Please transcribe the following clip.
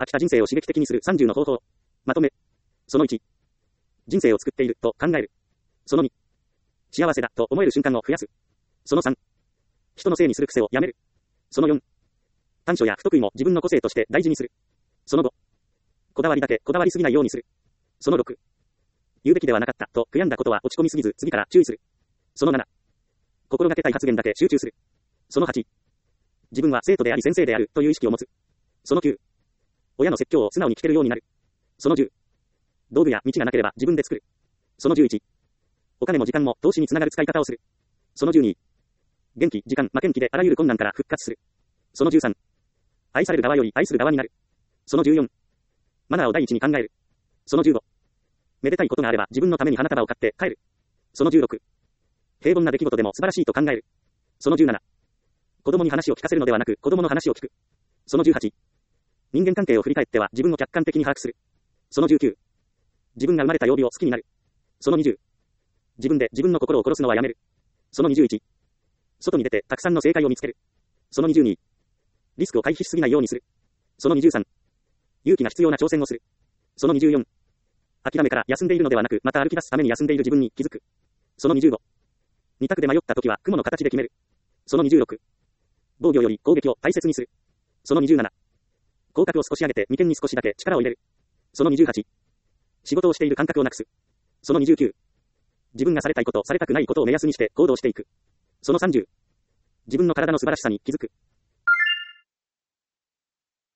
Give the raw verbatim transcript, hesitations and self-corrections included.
飽きた人生を刺激的にするさんじゅうの方法。まとめ。そのいち。人生を作っていると考える。そのに。幸せだと思える瞬間を増やす。そのさん。人のせいにする癖をやめる。そのよん。短所や不得意も自分の個性として大事にする。そのご。こだわりだけこだわりすぎないようにする。そのろく。言うべきではなかったと悔やんだことは落ち込みすぎず次から注意する。そのなな。心がけたい発言だけ集中する。そのはち。自分は生徒であり先生であるという意識を持つ。そのきゅう。親の説教を素直に聞けるようになる。そのじゅう。道具や道がなければ自分で作る。そのじゅういち。お金も時間も投資につながる使い方をする。そのじゅうに。元気、時間、負けん気であらゆる困難から復活する。そのじゅうさん。愛される側より愛する側になる。そのじゅうよん。マナーを第一に考える。そのじゅうご。めでたいことがあれば自分のために花束を買って帰る。そのじゅうろく。平凡な出来事でも素晴らしいと考える。そのじゅうなな。子供に話を聞かせるのではなく子供の話を聞く。そのじゅうはち。人間関係を振り返っては自分を客観的に把握する。そのじゅうきゅう。自分が生まれた曜日を好きになる。そのにじゅう。自分で自分の心を殺すのはやめる。そのにじゅういち。外に出てたくさんの正解を見つける。そのにじゅうに。リスクを回避しすぎないようにする。そのにじゅうさん。勇気が必要な挑戦をする。そのにじゅうよん。諦めから休んでいるのではなくまた歩き出すために休んでいる自分に気づく。そのにじゅうご。二択で迷った時は雲の形で決める。そのにじゅうろく。防御より攻撃を大切にする。そのにじゅうなな。口角を少し上げて眉間に少しだけ力を入れる。そのにじゅうはち。仕事をしている感覚をなくす。そのにじゅうきゅう。自分がされたいこと、されたくないことを目安にして行動していく。そのさんじゅう。自分の体の素晴らしさに気づく。